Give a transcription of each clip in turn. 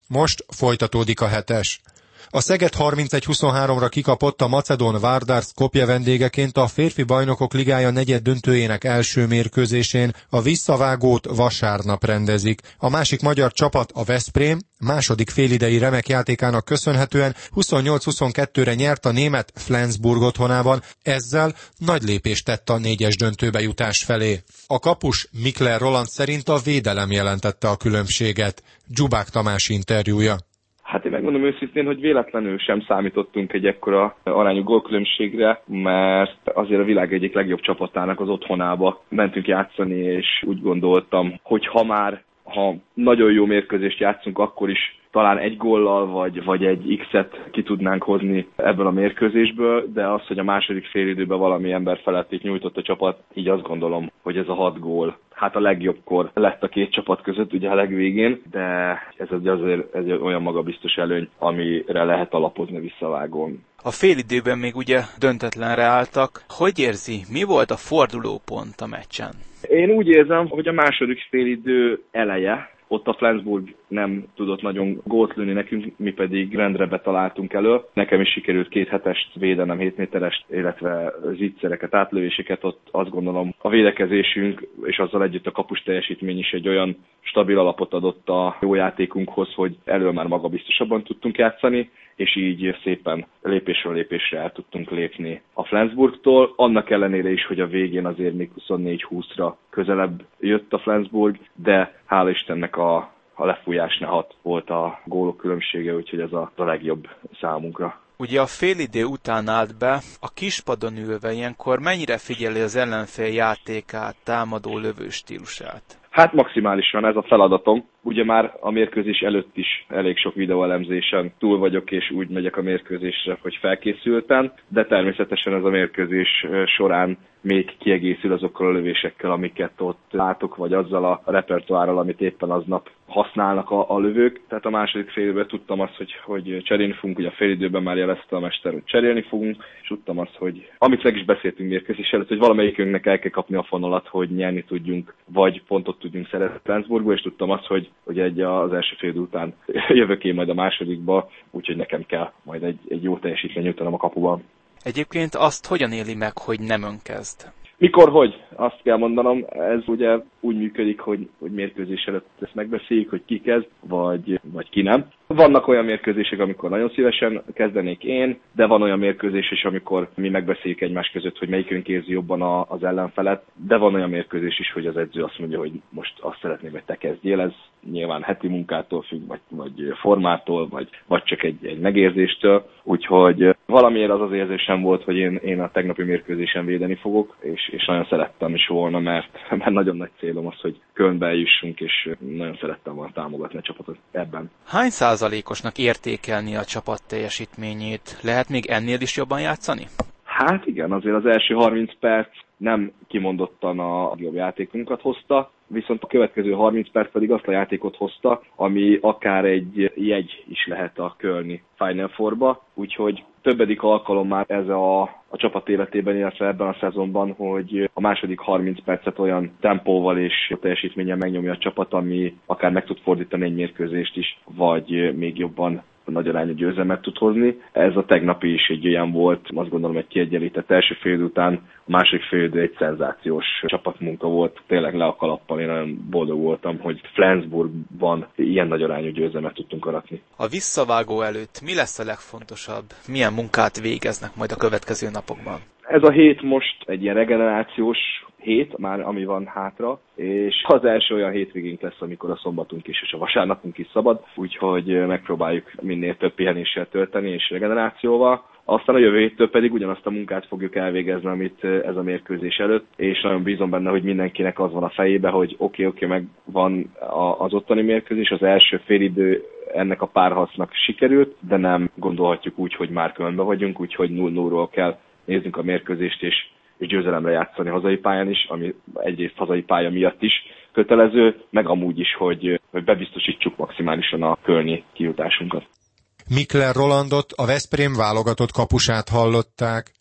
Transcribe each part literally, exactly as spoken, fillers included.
Most folytatódik a hetes. A Szeged harmincegy huszonháromra kikapott a macedón Vardar Skopje vendégeként a férfi bajnokok ligája negyed döntőjének első mérkőzésén. A visszavágót vasárnap rendezik. A másik magyar csapat, a Veszprém, második félidei remek játékának köszönhetően huszonnyolc huszonkettőre nyert a német Flensburg otthonában, ezzel nagy lépést tett a négyes döntőbe jutás felé. A kapus Mikler Roland szerint a védelem jelentette a különbséget. Dzsubák Tamás interjúja. Hát én megmondom őszintén, hogy véletlenül sem számítottunk egy ekkora arányú gólkülönbségre, mert azért a világ egyik legjobb csapatának az otthonába mentünk játszani, és úgy gondoltam, hogy ha már, ha nagyon jó mérkőzést játszunk, akkor is talán egy góllal, vagy, vagy egy X-et ki tudnánk hozni ebből a mérkőzésből, de az, hogy a második félidőben valami ember felettit nyújtott a csapat, így azt gondolom, hogy ez a hat gól, hát a legjobbkor lett a két csapat között, ugye a legvégén, de ez azért ez olyan magabiztos előny, amire lehet alapozni visszavágón. A félidőben még ugye döntetlenre álltak. Hogy érzi, mi volt a fordulópont a meccsen? Én úgy érzem, hogy a második félidő eleje, ott a Flensburg nem tudott nagyon gólt lőni nekünk, mi pedig rendre betaláltunk elő. Nekem is sikerült két hetest védenem, hét méteres, illetve zicsereket, átlövéseket. Ott azt gondolom a védekezésünk és azzal együtt a kapus teljesítmény is egy olyan stabil alapot adott a jó játékunkhoz, hogy elől már magabiztosabban tudtunk játszani, és így szépen lépésről lépésre el tudtunk lépni a Flensburgtól. Annak ellenére is, hogy a végén azért még huszonnégy húszra közelebb jött a Flensburg, de hála Istennek a, a lefújásnál hat volt a gólok különbsége, úgyhogy ez a, a legjobb számunkra. Ugye a félidő után állt be, a kispadon ülve ilyenkor mennyire figyeli az ellenfél játékát, támadó lövő stílusát? Hát maximálisan ez a feladatom. Ugye már a mérkőzés előtt is elég sok videóelemzésen túl vagyok, és úgy megyek a mérkőzésre, hogy felkészültem, de természetesen ez a mérkőzés során még kiegészül azokkal a lövésekkel, amiket ott látok, vagy azzal a repertoárral, amit éppen aznap használnak a, a lövők. Tehát a második fél időben tudtam azt, hogy, hogy cserélni fogunk, ugye a fél időben már jelezte a mester, hogy cserélni fogunk, és tudtam azt, hogy amit meg is beszéltünk mérkőzés előtt, hogy valamelyikünknek el kell kapni a fonalat, hogy nyerni tudjunk, vagy pontot tudjunk szerezni Flensburgba, és tudtam azt, hogy, hogy egy az első fél idő után jövök én majd a másodikba, úgyhogy nekem kell majd egy, egy jó teljesítmény nyújtanom a kapuban. Egyébként azt hogyan éli meg, hogy nem önkezd? Mikor, hogy? Azt kell mondanom, ez ugye úgy működik, hogy, hogy mérkőzés előtt ezt megbeszéljük, hogy ki kezd, vagy, vagy ki nem. Vannak olyan mérkőzések, amikor nagyon szívesen kezdenék én, de van olyan mérkőzés is, amikor mi megbeszéljük egymás között, hogy melyikünk érzi jobban a, az ellenfelet, de van olyan mérkőzés is, hogy az edző azt mondja, hogy most azt szeretném, hogy te kezdjél, ez nyilván heti munkától függ, vagy, vagy formától, vagy, vagy csak egy, egy megérzéstől, úgyhogy valamiért az az érzésem volt, hogy én, én a tegnapi mérkőzésen védeni fogok, és, és nagyon szerettem is volna, mert, mert nagyon nagy célom az, hogy Kölnbe eljussunk, és nagyon szerettem volna támogatni a csapatot ebben. Hány százalékosnak értékelni a csapat teljesítményét? Lehet még ennél is jobban játszani? Hát igen, azért az első harminc perc nem kimondottan a jobb játékunkat hozta, viszont a következő harminc perc pedig azt a játékot hozta, ami akár egy jegy is lehet a kölni Final Fourba, úgyhogy többedik alkalom már ez a, a csapat életében, illetve ebben a szezonban, hogy a második harminc percet olyan tempóval és teljesítménnyel megnyomja a csapat, ami akár meg tud fordítani egy mérkőzést is, vagy még jobban nagy arányú győzelmet tud hozni. Ez a tegnapi is egy olyan volt, azt gondolom egy kiegyenlített első fél idő után, a második fél idő egy szenzációs csapatmunka volt, tényleg le a kalappal, én nagyon boldog voltam, hogy Flensburgban ilyen nagy arányú győzelmet tudtunk aratni. A visszavágó előtt mi lesz a legfontosabb? Milyen munkát végeznek majd a következő napokban? Ez a hét most egy ilyen regenerációs hét, már ami van hátra, és az első olyan hétvégénk lesz, amikor a szombatunk is és a vasárnapunk is szabad, úgyhogy megpróbáljuk minél több pihenéssel tölteni és regenerációval. Aztán a jövő héttől pedig ugyanazt a munkát fogjuk elvégezni, amit ez a mérkőzés előtt, és nagyon bízom benne, hogy mindenkinek az van a fejébe, hogy oké, okay, oké, okay, meg van az ottani mérkőzés, az első félidő ennek a párharcnak sikerült, de nem gondolhatjuk úgy, hogy már Kölnbe vagyunk, úgyhogy nulla nullról kell néznünk a mérkőzést, és, és győzelemre játszani hazai pályán is, ami egyrészt hazai pálya miatt is kötelező, meg amúgy is, hogy, hogy bebiztosítsuk maximálisan a kölni kijutásunkat. Mikler Rolandot, a Veszprém válogatott kapusát hallották.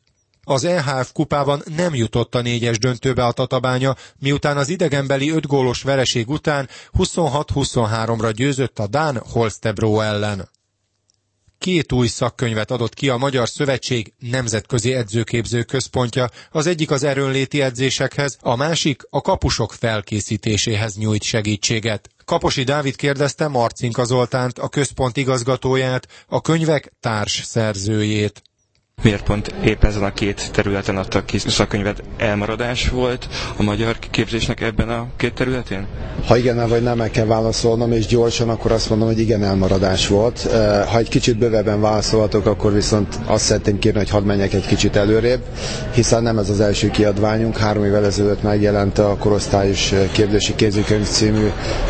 Az é há ef kupában nem jutott a négyes döntőbe a Tatabánya, miután az idegenbeli öt gólos vereség után huszonhat huszonháromra győzött a dán Holstebro ellen. Két új szakkönyvet adott ki a Magyar Szövetség Nemzetközi Edzőképző Központja, az egyik az erőnléti edzésekhez, a másik a kapusok felkészítéséhez nyújt segítséget. Kaposi Dávid kérdezte Marcinka Zoltánt, a központ igazgatóját, a könyvek társ szerzőjét. Miért pont épp ezen a két területen adtak ki szakkönyvet? Elmaradás volt a magyar képzésnek ebben a két területén? Ha igen vagy nem, meg kell válaszolnom, és gyorsan, akkor azt mondom, hogy igen, elmaradás volt. Ha egy kicsit bővebben válaszolhatok, akkor viszont azt szeretném kérni, hogy hadd menjek egy kicsit előrébb, hiszen nem ez az első kiadványunk. Három évvel ezelőtt megjelent a Korosztályos Képzési Kézikönyv című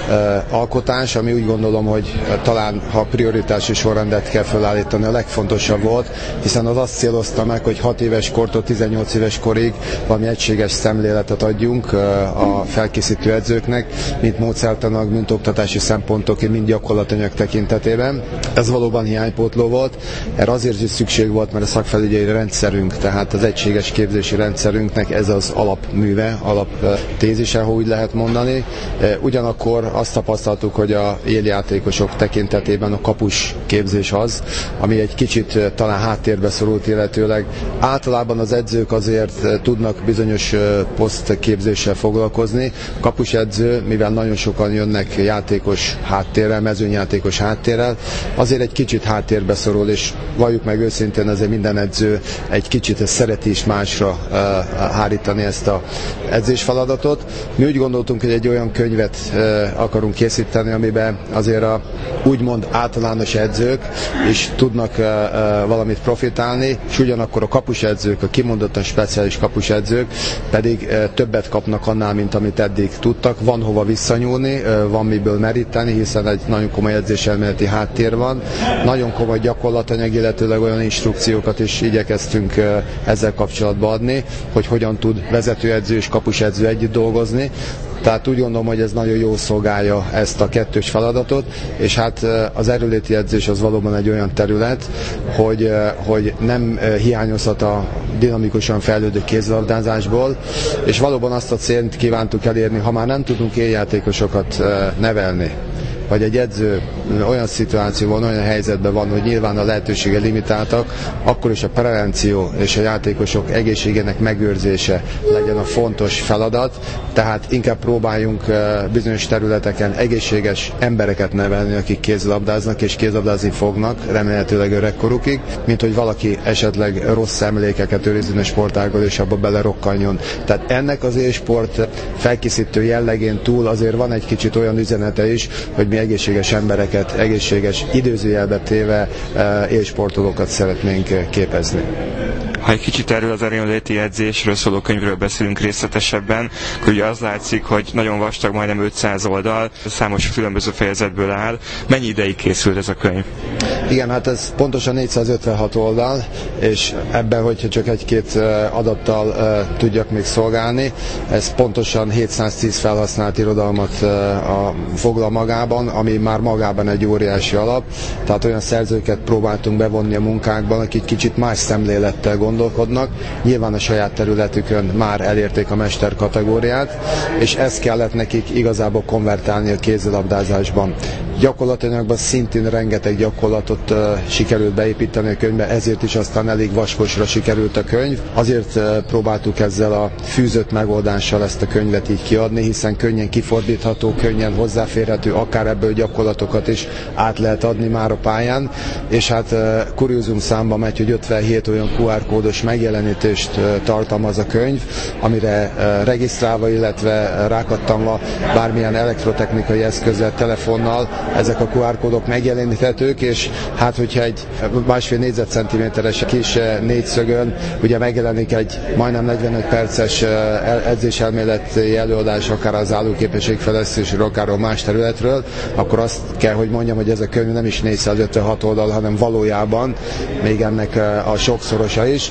alkotás, ami úgy gondolom, hogy talán, ha prioritási sorrendet kell felállítani, a legfontosabb volt, hiszen az azt célozta meg, hogy hat éves kortól tizennyolc éves korig valami egységes szemléletet adjunk a felkészítő edzőknek, mint módszertanak, mint oktatási szempontok, mint gyakorlatanyag tekintetében. Ez valóban hiánypótló volt. Erre azért is szükség volt, mert a szakfelügyelő rendszerünk, tehát az egységes képzési rendszerünknek ez az alapműve, alaptézise, ha úgy lehet mondani. Ugyanakkor azt tapasztaltuk, hogy a éljátékosok tekintetében a kapus képzés az, ami egy kicsit talán háttérbe szorult, illetőleg általában az edzők azért tudnak bizonyos posztképzéssel foglalkozni. Kapusedző, mivel nagyon sokan jönnek játékos háttérrel, mezőnyjátékos háttérrel, azért egy kicsit háttérbe szorul, és valljuk meg őszintén, azért minden edző egy kicsit szereti is másra hárítani ezt a edzésfeladatot. Mi úgy gondoltunk, hogy egy olyan könyvet akarunk készíteni, amiben azért a úgymond általános edzők is tudnak valamit profitálni, és ugyanakkor a kapusedzők, a kimondottan speciális kapusedzők pedig többet kapnak annál, mint amit eddig tudtak. Van hova visszanyúlni, van miből meríteni, hiszen egy nagyon komoly edzéselméleti háttér van. Nagyon komoly gyakorlatanyag, illetőleg olyan instrukciókat is igyekeztünk ezzel kapcsolatban adni, hogy hogyan tud vezetőedző és kapusedző együtt dolgozni. Tehát úgy gondolom, hogy ez nagyon jól szolgálja ezt a kettős feladatot, és hát az erőnléti edzés az valóban egy olyan terület, hogy, hogy nem hiányozhat a dinamikusan fejlődő kézilabdázásból, és valóban azt a célt kívántuk elérni, ha már nem tudunk éljátékosokat nevelni, vagy egy edző olyan szituációban, olyan helyzetben van, hogy nyilván a lehetősége limitáltak, akkor is a prevenció és a játékosok egészségének megőrzése legyen a fontos feladat, tehát inkább próbáljunk bizonyos területeken egészséges embereket nevelni, akik kézilabdáznak és kézilabdázni fognak, remélhetőleg öregkorukig, mint hogy valaki esetleg rossz emlékeket őrizzen a sportágból és abba belerokkanjon. Tehát ennek az élsport felkészítő jellegén túl azért van egy kicsit olyan üzenete is, hogy mi egészséges embereket, egészséges időzőjelbe téve élsportolókat szeretnénk képezni. Ha egy kicsit erről az erőnléti edzésről szóló könyvről beszélünk részletesebben, akkor ugye az látszik, hogy nagyon vastag, majdnem ötszáz oldal, számos különböző fejezetből áll. Mennyi ideig készült ez a könyv? Igen, hát ez pontosan négyszázötvenhat oldal, és ebben, hogyha csak egy-két adattal uh, tudjak még szolgálni, ez pontosan hétszáztíz felhasznált irodalmat uh, a, foglal magában, ami már magában egy óriási alap, tehát olyan szerzőket próbáltunk bevonni a munkákban, akik kicsit más szemlélettel gondolkodnak, nyilván a saját területükön már elérték a mester kategóriát, és ezt kellett nekik igazából konvertálni a kézilabdázásban. Gyakorlatanyagban szintén rengeteg gyakorlatot uh, sikerült beépíteni a könyvbe, ezért is aztán elég vaskosra sikerült a könyv. Azért uh, próbáltuk ezzel a fűzött megoldással ezt a könyvet így kiadni, hiszen könnyen kifordítható, könnyen hozzáférhető, akár ebből gyakorlatokat is át lehet adni már a pályán, és hát uh, kuriózum számba megy, hogy ötvenhét olyan kú er kódos megjelenítést uh, tartalmaz a könyv, amire uh, regisztrálva, illetve rákattanva bármilyen elektrotechnikai eszközzel, telefonnal ezek a kú er kódok megjeleníthetők, és hát hogyha egy másfél négyzetcentiméteres kis négyszögön ugye megjelenik egy majdnem negyvenöt perces edzéselméleti előadás, akár az állóképességfejlesztésről, akár a más területről, akkor azt kell, hogy mondjam, hogy ez a könyv nem is négyszázötvenhat oldal, hanem valójában még ennek a sokszorosa is.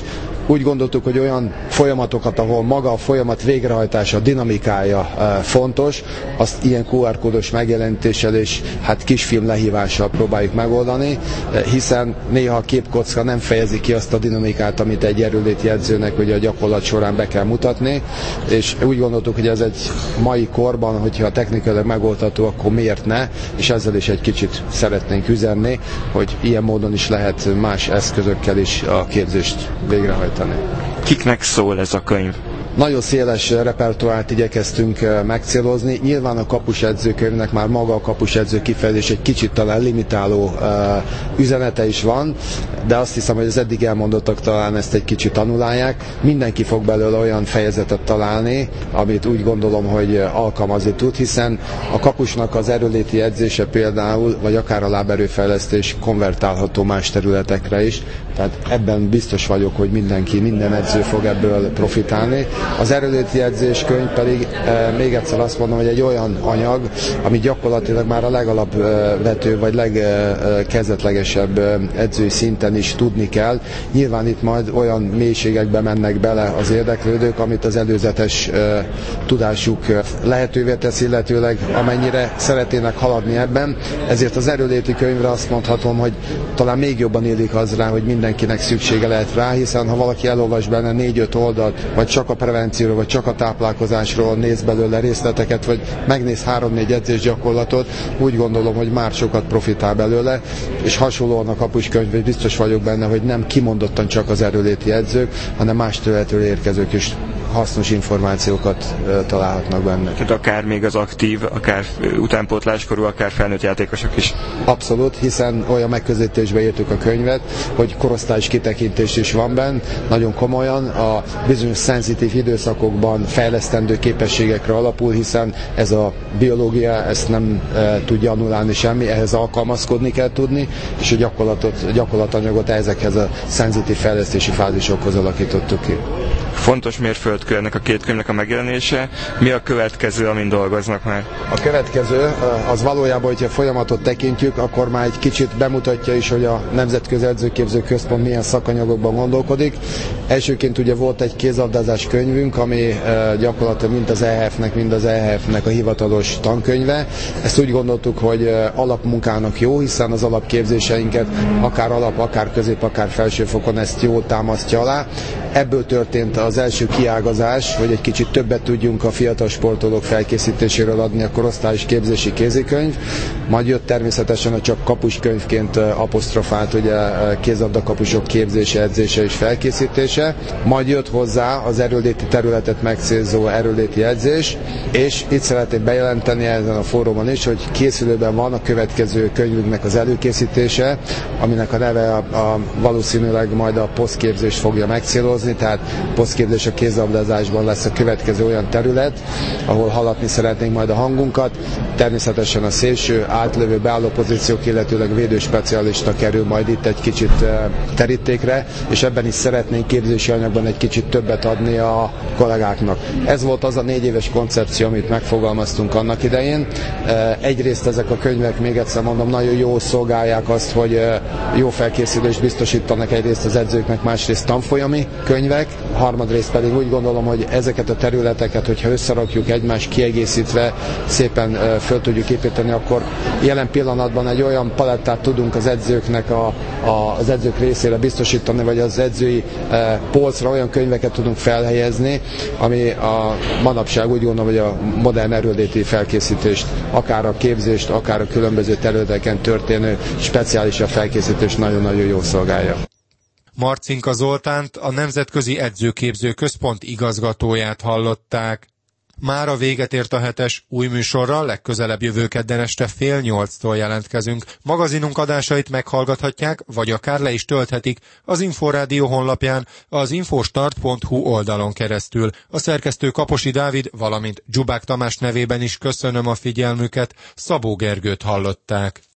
Úgy gondoltuk, hogy olyan folyamatokat, ahol maga a folyamat végrehajtása, a dinamikája fontos, azt ilyen kú er kódos megjelenítéssel és hát kisfilm lehívással próbáljuk megoldani, hiszen néha a képkocka nem fejezi ki azt a dinamikát, amit egy erőléti edzőnek ugye a gyakorlat során be kell mutatni, és úgy gondoltuk, hogy ez egy mai korban, hogyha technikailag megoldható, akkor miért ne, és ezzel is egy kicsit szeretnénk üzenni, hogy ilyen módon is lehet más eszközökkel is a képzést végrehajtani. Kiknek szól ez a könyv? Nagyon széles repertoárt igyekeztünk megcélozni. Nyilván a kapusedzőkönyvnek már maga a kapusedző kifejezés egy kicsit talán limitáló uh, üzenete is van, de azt hiszem, hogy az eddig elmondottak talán ezt egy kicsit annulálják. Mindenki fog belőle olyan fejezetet találni, amit úgy gondolom, hogy alkalmazni tud, hiszen a kapusnak az erőléti edzése például, vagy akár a láberőfejlesztés konvertálható más területekre is. Tehát ebben biztos vagyok, hogy mindenki, minden edző fog ebből profitálni. Az erőléti edzéskönyv pedig e, még egyszer azt mondom, hogy egy olyan anyag, ami gyakorlatilag már a legalapvető vagy legkezdetlegesebb edzői szinten is tudni kell. Nyilván itt majd olyan mélységekbe mennek bele az érdeklődők, amit az előzetes e, tudásuk lehetővé tesz, illetőleg amennyire szeretnének haladni ebben. Ezért az erőléti könyvre azt mondhatom, hogy talán még jobban illik az rá, hogy mindenkinek szüksége lehet rá, hiszen ha valaki elolvas benne négy-öt oldalt, vagy csak a prevencióról, vagy csak a táplálkozásról néz belőle részleteket, vagy megnéz három-négy edzésgyakorlatot, úgy gondolom, hogy már sokat profitál belőle, és hasonlóan a kapuskönyv, és biztos vagyok benne, hogy nem kimondottan csak az erőléti edzők, hanem más területről érkezők is hasznos információkat találhatnak benne. Tehát akár még az aktív, akár utánpótláskorú, akár felnőtt játékosok is. Abszolút, hiszen olyan megközelítésbe írtuk a könyvet, hogy korosztályos kitekintés is van benne, nagyon komolyan, a bizonyos szenzitív időszakokban fejlesztendő képességekre alapul, hiszen ez a biológia ezt nem e, tudja annulálni semmi, ehhez alkalmazkodni kell tudni, és a gyakorlatot, gyakorlatanyagot ezekhez a szenzitív fejlesztési fázisokhoz alakítottuk ki. Fontos mérföldkő ennek a két könyvnek a megjelenése. Mi a következő, amin dolgoznak már? A következő, az valójában, hogyha folyamatot tekintjük, akkor már egy kicsit bemutatja is, hogy a Nemzetközi Edzőképző Központ milyen szakanyagokban gondolkodik. Elsőként ugye volt egy kézlabdázás könyvünk, ami gyakorlatilag mind az é há ef-nek, mind az é há ef-nek a hivatalos tankönyve. Ezt úgy gondoltuk, hogy alapmunkának jó, hiszen az alapképzéseinket akár alap, akár közép, akár felsőfokon ezt jól támasztja alá. Ebből történt az első kiágazás, hogy egy kicsit többet tudjunk a fiatal sportolók felkészítéséről adni a korosztályos képzési kézikönyv. Majd jött természetesen a csak kapuskönyvként apostrofált ugye kézlabda kapusok képzése, edzése és felkészítése. Majd jött hozzá az erőléti területet megcélzó erőléti edzés, és itt szeretnék bejelenteni ezen a fórumon is, hogy készülőben van a következő könyvünknek az előkészítése, aminek a neve a, a valószínűleg majd a posztképzést fogja megcélozni, tehát posztképzés a kézlabdázásban lesz a következő olyan terület, ahol hallatni szeretnénk majd a hangunkat. Természetesen a szélső átlövő beálló pozíciók, illetőleg védőspecialista kerül majd itt egy kicsit terítékre, és ebben is szeretnénk képzési anyagban egy kicsit többet adni a kollégáknak. Ez volt az a négy éves koncepció, amit megfogalmaztunk annak idején. Egyrészt ezek a könyvek, még egyszer mondom, nagyon jól szolgálják azt, hogy jó felkészülést biztosítanak egyrészt az edzőknek, másrészt tanfolyami könyvek, harmadrészt pedig úgy gondolom, hogy ezeket a területeket, hogyha összerakjuk egymást kiegészítve, szépen föl tudjuk építeni, akkor jelen pillanatban egy olyan palettát tudunk az edzőknek a, a, az edzők részére biztosítani, vagy az edzői e, polcra olyan könyveket tudunk felhelyezni, ami a manapság úgy gondolom, hogy a modern erőléti felkészítést, akár a képzést, akár a különböző területeken történő speciális a felkészítést nagyon-nagyon jól szolgálja. Marcinka Zoltánt, a Nemzetközi Edzőképző Központ igazgatóját hallották. Mára véget ért a hetes, új műsorral legközelebb jövő kedden este fél nyolctól jelentkezünk. Magazinunk adásait meghallgathatják, vagy akár le is tölthetik az Inforádió honlapján, az infostart pont hu oldalon keresztül. A szerkesztő Kaposi Dávid, valamint Dzsubák Tamás nevében is köszönöm a figyelmüket, Szabó Gergőt hallották.